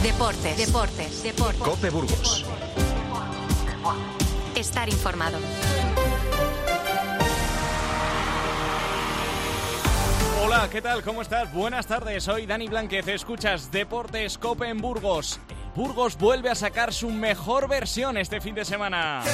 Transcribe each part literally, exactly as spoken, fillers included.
Deportes, deportes, deportes. COPE Burgos. Estar informado. Hola, ¿qué tal? ¿Cómo estás? Buenas tardes, soy Dani Blánquez, escuchas Deportes COPE en Burgos. El Burgos vuelve a sacar su mejor versión este fin de semana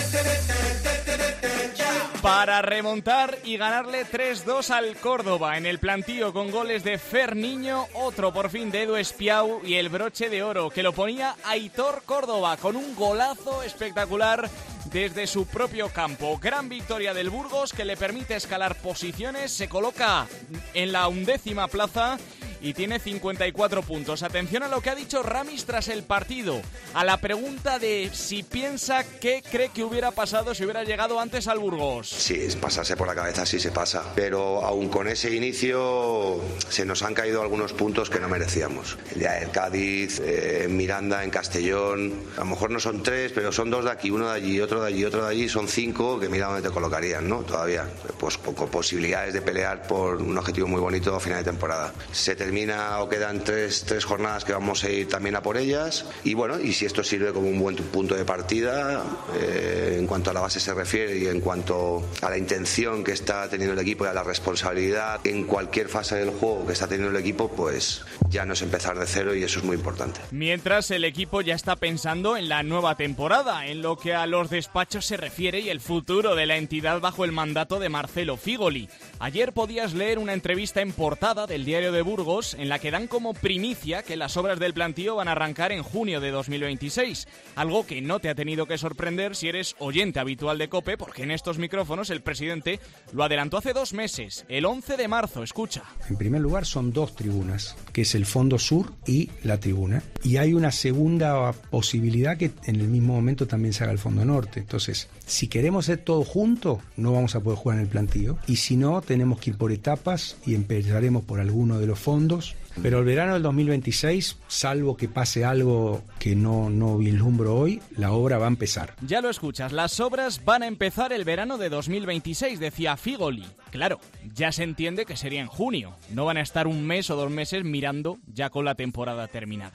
para remontar y ganarle tres dos al Córdoba en el plantío con goles de Fer Niño, otro por fin de Edu Espiau y el broche de oro que lo ponía Aitor Córdoba con un golazo espectacular desde su propio campo. Gran victoria del Burgos que le permite escalar posiciones, se coloca en la undécima plaza y tiene cincuenta y cuatro puntos. Atención a lo que ha dicho Ramis tras el partido, a la pregunta de si piensa qué cree que hubiera pasado si hubiera llegado antes al Burgos. Sí, es pasarse por la cabeza, sí se pasa, pero aún con ese inicio se nos han caído algunos puntos que no merecíamos. El día del Cádiz, eh, en Miranda, en Castellón, a lo mejor no son tres, pero son dos de aquí, uno de allí, otro de allí, otro de allí, son cinco que mira dónde te colocarían, ¿no? Todavía, pues con posibilidades de pelear por un objetivo muy bonito a final de temporada. Se termina o quedan tres, tres jornadas que vamos a ir también a por ellas y bueno, y si esto sirve como un buen punto de partida eh, en cuanto a la base se refiere y en cuanto a la intención que está teniendo el equipo y a la responsabilidad en cualquier fase del juego que está teniendo el equipo, pues ya no es empezar de cero y eso es muy importante. Mientras el equipo ya está pensando en la nueva temporada, en lo que a los despachos se refiere y el futuro de la entidad bajo el mandato de Marcelo Figoli. Ayer podías leer una entrevista en portada del Diario de Burgos en la que dan como primicia que las obras del plantío van a arrancar en junio de dos mil veintiséis, algo que no te ha tenido que sorprender si eres oyente habitual de COPE, porque en estos micrófonos el presidente lo adelantó hace dos meses, el once de marzo, escucha. En primer lugar son dos tribunas, que es el fondo sur y la tribuna, y hay una segunda posibilidad que en el mismo momento también se haga el fondo norte. Entonces, si queremos hacer todo junto, no vamos a poder jugar en el plantío, y si no, tenemos que ir por etapas y empezaremos por alguno de los fondos. Pero el verano del dos mil veintiséis, salvo que pase algo que no, no vislumbro hoy, la obra va a empezar. Ya lo escuchas, las obras van a empezar el verano de dos mil veintiséis, decía Figoli. Claro, ya se entiende que sería en junio. No van a estar un mes o dos meses mirando ya con la temporada terminada.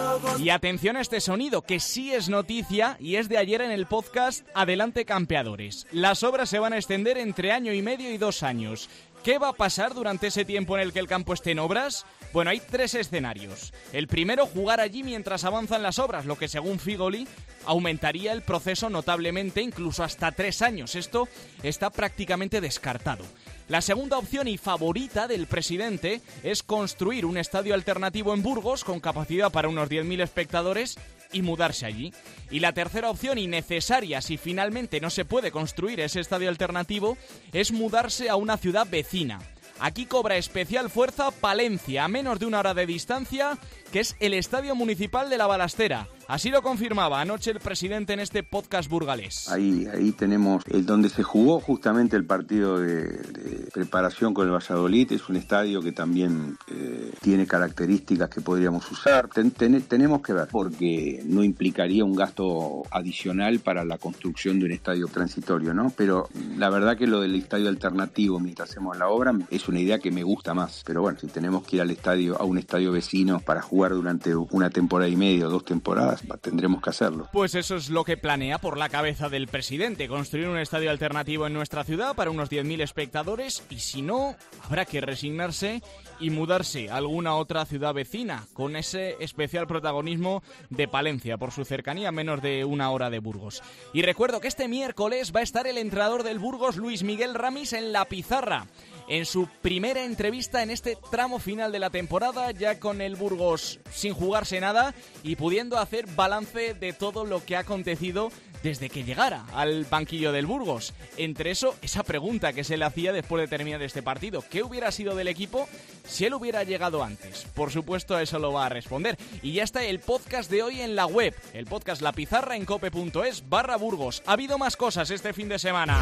Y atención a este sonido, que sí es noticia y es de ayer en el podcast Adelante Campeadores. Las obras se van a extender entre año y medio y dos años. ¿Qué va a pasar durante ese tiempo en el que el campo esté en obras? Bueno, hay tres escenarios. El primero, jugar allí mientras avanzan las obras, lo que según Figoli aumentaría el proceso notablemente, incluso hasta tres años. Esto está prácticamente descartado. La segunda opción y favorita del presidente es construir un estadio alternativo en Burgos con capacidad para unos diez mil espectadores y mudarse allí. Y la tercera opción, y necesaria si finalmente no se puede construir ese estadio alternativo, es mudarse a una ciudad vecina. Aquí cobra especial fuerza Palencia, a menos de una hora de distancia, que es el Estadio Municipal de La Balastera. Así lo confirmaba anoche el presidente en este podcast burgalés. Ahí, ahí tenemos el donde se jugó justamente el partido de, de preparación con el Valladolid. Es un estadio que también eh, tiene características que podríamos usar. Ten, ten, tenemos que ver, porque no implicaría un gasto adicional para la construcción de un estadio transitorio, ¿no? Pero la verdad que lo del estadio alternativo mientras hacemos la obra es una idea que me gusta más. Pero bueno, si tenemos que ir al estadio, a un estadio vecino para jugar durante una temporada y media o dos temporadas, tendremos que hacerlo. Pues eso es lo que planea por la cabeza del presidente, construir un estadio alternativo en nuestra ciudad para unos diez mil espectadores y si no, habrá que resignarse y mudarse a alguna otra ciudad vecina, con ese especial protagonismo de Palencia por su cercanía a menos de una hora de Burgos. Y recuerdo que este miércoles va a estar el entrenador del Burgos, Luis Miguel Ramis, en la pizarra, en su primera entrevista en este tramo final de la temporada, ya con el Burgos sin jugarse nada y pudiendo hacer balance de todo lo que ha acontecido desde que llegara al banquillo del Burgos. Entre eso, esa pregunta que se le hacía después de terminar este partido: ¿qué hubiera sido del equipo si él hubiera llegado antes? Por supuesto, a eso lo va a responder. Y ya está el podcast de hoy en la web, el podcast La Pizarra en cope punto es barra Burgos. Ha habido más cosas este fin de semana.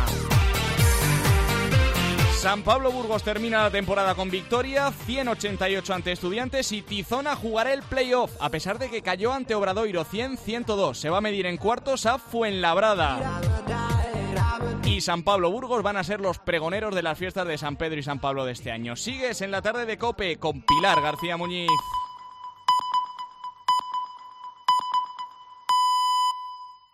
San Pablo Burgos termina la temporada con victoria, ciento ochenta y ocho ante Estudiantes, y Tizona jugará el playoff, a pesar de que cayó ante Obradoiro cien a ciento dos. Se va a medir en cuartos a Fuenlabrada. Y San Pablo Burgos van a ser los pregoneros de las fiestas de San Pedro y San Pablo de este año. Sigues en la tarde de COPE con Pilar García Muñiz.